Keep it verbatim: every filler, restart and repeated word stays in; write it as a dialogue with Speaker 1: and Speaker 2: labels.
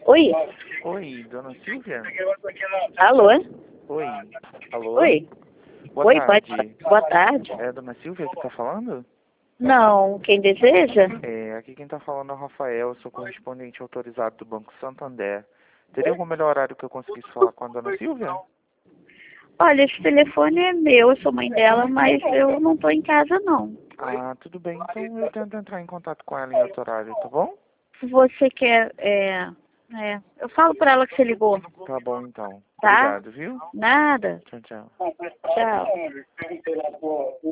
Speaker 1: Oi?
Speaker 2: Oi, dona Silvia?
Speaker 1: Alô?
Speaker 2: Oi. Alô?
Speaker 1: Oi?
Speaker 2: Boa
Speaker 1: Oi,
Speaker 2: tarde.
Speaker 1: pode... Boa tarde.
Speaker 2: É a dona Silvia que está falando?
Speaker 1: Não, quem deseja?
Speaker 2: É, aqui quem está falando é o Rafael, sou correspondente autorizado do Banco Santander. Teria algum melhor horário que eu conseguisse falar com a dona Silvia?
Speaker 1: Olha, esse telefone é meu, eu sou mãe dela, mas eu não tô em casa, não.
Speaker 2: Ah, tudo bem, então eu tento entrar em contato com ela em outro horário, tá bom?
Speaker 1: Se você quer, é... é eu falo pra ela que você ligou,
Speaker 2: Tá bom, então.
Speaker 1: tá?
Speaker 2: Obrigado, viu?
Speaker 1: Nada.
Speaker 2: Tchau, tchau.
Speaker 1: Tchau.